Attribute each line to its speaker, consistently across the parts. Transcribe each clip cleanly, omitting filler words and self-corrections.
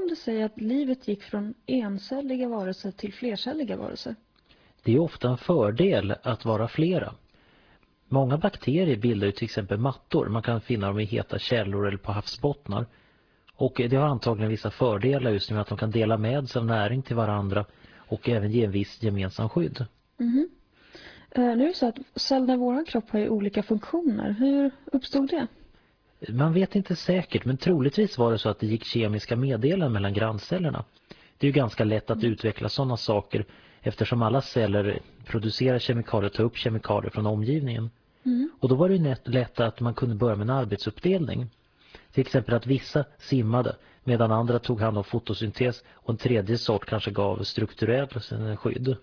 Speaker 1: kom det sig att livet gick från encelliga varelser till flercelliga varelser?
Speaker 2: Det är ofta en fördel att vara flera. Många bakterier bildar ju till exempel mattor. Man kan finna dem i heta källor eller på havsbottnar. Och det har antagligen vissa fördelar just med att de kan dela med sig av näring till varandra och även ge en viss gemensam skydd.
Speaker 1: Nu är det så att cellerna i vår kropp har ju olika funktioner. Hur uppstod det?
Speaker 2: Man vet inte säkert, men troligtvis var det så att det gick kemiska meddelanden mellan granncellerna. Det är ju ganska lätt att utveckla sådana saker eftersom alla celler producerar kemikalier och tar upp kemikalier från omgivningen. Och då var det ju lätt att man kunde börja med en arbetsuppdelning. Till exempel att vissa simmade medan andra tog hand om fotosyntes och en tredje sort kanske gav strukturell skydd.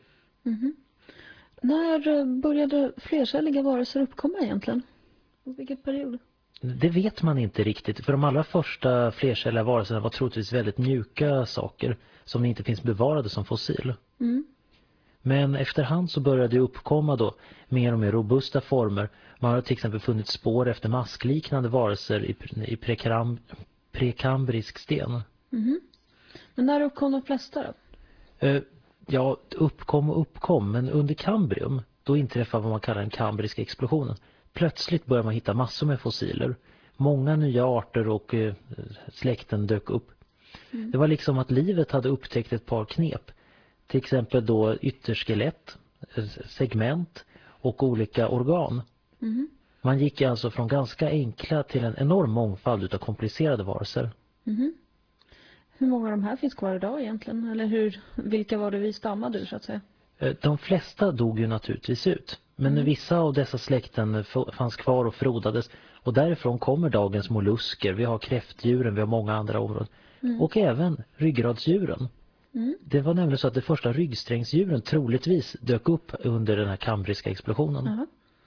Speaker 1: När började flercelliga varelser uppkomma egentligen? Och vilken period?
Speaker 2: Det vet man inte riktigt, för de allra första flercelliga varelserna var troligtvis väldigt mjuka saker som inte finns bevarade som fossil. Men efterhand så började det uppkomma då mer och mer robusta former. Man har till exempel funnit spår efter maskliknande varelser i prekambrisk sten.
Speaker 1: Men när uppkom de flesta då?
Speaker 2: Ja, uppkom, men under kambrium då inträffar vad man kallar den kambriska explosionen. Plötsligt börjar man hitta massor med fossiler. Många nya arter och släkten dök upp. Det var liksom att livet hade upptäckt ett par knep. Till exempel då ytterskelett, segment och olika organ. Man gick alltså från ganska enkla till en enorm mångfald av komplicerade varelser.
Speaker 1: Hur många av de här finns kvar idag egentligen? Eller vilka var det vi stammade ur så att säga?
Speaker 2: De flesta dog ju naturligtvis ut. Men vissa av dessa släkten fanns kvar och frodades. Och därifrån kommer dagens mollusker. Vi har kräftdjuren, vi har många andra områden. Och även ryggradsdjuren. Det var nämligen så att de första ryggsträngsdjuren troligtvis dök upp under den här kambriska explosionen.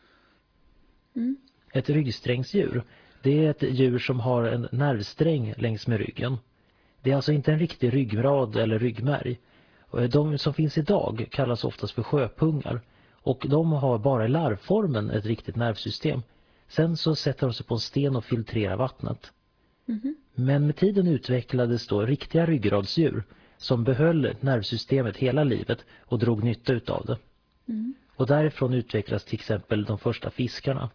Speaker 2: Ett ryggsträngsdjur, det är ett djur som har en nervsträng längs med ryggen. Det är alltså inte en riktig ryggrad eller ryggmärg. De som finns idag kallas oftast för sjöpungar. Och de har bara i larvformen ett riktigt nervsystem. Sen så sätter de sig på en sten och filtrerar vattnet. Men med tiden utvecklades då riktiga ryggradsdjur som behöll nervsystemet hela livet och drog nytta utav det. Och därifrån utvecklas till exempel de första fiskarna.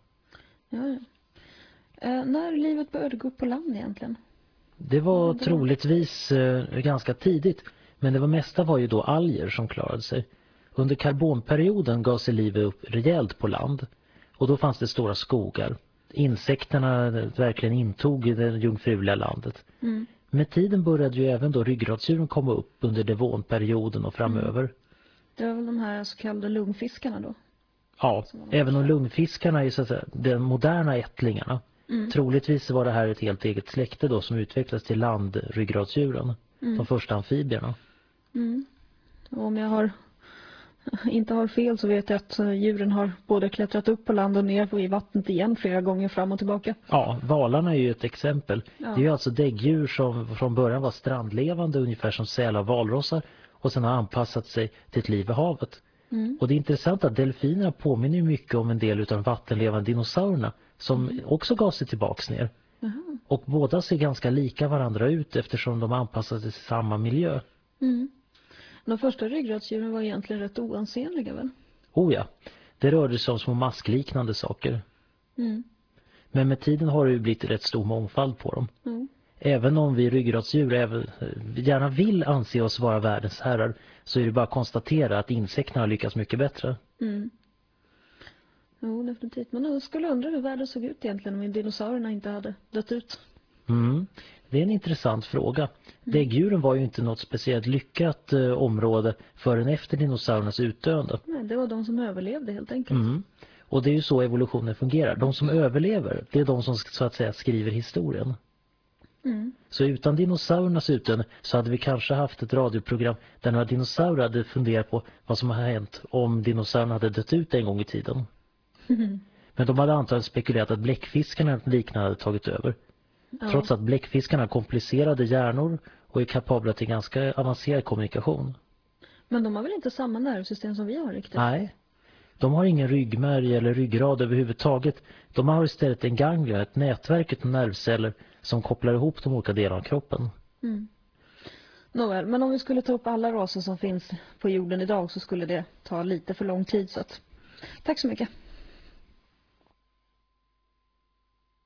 Speaker 1: När livet började gå upp på land egentligen?
Speaker 2: Det var troligtvis ganska tidigt, men det mesta var ju då alger som klarade sig. Under karbonperioden gav sig livet upp rejält på land och då fanns det stora skogar. Insekterna verkligen intog det jungfruliga landet. Med tiden började ju även då ryggradsdjuren komma upp under devonperioden och framöver.
Speaker 1: Det var väl de här så kallade lungfiskarna då?
Speaker 2: Ja, även om lungfiskarna är så att säga de moderna ättlingarna. Troligtvis var det här ett helt eget släkte då som utvecklades till landryggradsdjuren. De första amfibierna.
Speaker 1: Och om jag inte har fel så vet jag att djuren har både klättrat upp på land och ner i vattnet igen flera gånger fram och tillbaka.
Speaker 2: Ja, valarna är ju ett exempel. Det är ju alltså däggdjur som från början var strandlevande ungefär som sälar och valrossar och sen har anpassat sig till ett liv i havet. Och det är intressant att delfinerna påminner ju mycket om en del av de vattenlevande dinosaurierna som också gav sig tillbaks ner. Och båda ser ganska lika varandra ut eftersom de anpassat sig till samma miljö.
Speaker 1: De första ryggradsdjuren var egentligen rätt oansenliga väl?
Speaker 2: Oh ja, det rörde sig om små maskliknande saker. Men med tiden har det ju blivit rätt stor mångfald på dem. Även om vi ryggradsdjur gärna vill anse oss vara världens herrar så är det bara att konstatera att insekterna har lyckats mycket bättre.
Speaker 1: Jo, definitivt. Men jag skulle undra hur världen såg ut egentligen om dinosaurierna inte hade dött ut.
Speaker 2: Det är en intressant fråga. Däggdjuren var ju inte något speciellt lyckat område förrän efter dinosauriernas utdöende.
Speaker 1: Nej, det var de som överlevde helt enkelt.
Speaker 2: Och det är ju så evolutionen fungerar. De som överlever, det är de som så att säga skriver historien. Så utan dinosauriernas utdöende så hade vi kanske haft ett radioprogram där några dinosaurier hade funderat på vad som har hänt om dinosaurierna hade dött ut en gång i tiden. Men de hade antagligen spekulerat att bläckfiskarna liknande hade tagit över. Trots att bläckfiskarna har komplicerade hjärnor och är kapabla till ganska avancerad kommunikation.
Speaker 1: Men de har väl inte samma nervsystem som vi har riktigt?
Speaker 2: Nej, de har ingen ryggmärg eller ryggrad överhuvudtaget. De har istället en ganglia, ett nätverk av nervceller som kopplar ihop de olika delarna av kroppen.
Speaker 1: Nåväl, men om vi skulle ta upp alla raser som finns på jorden idag så skulle det ta lite för lång tid. Så att, tack så mycket.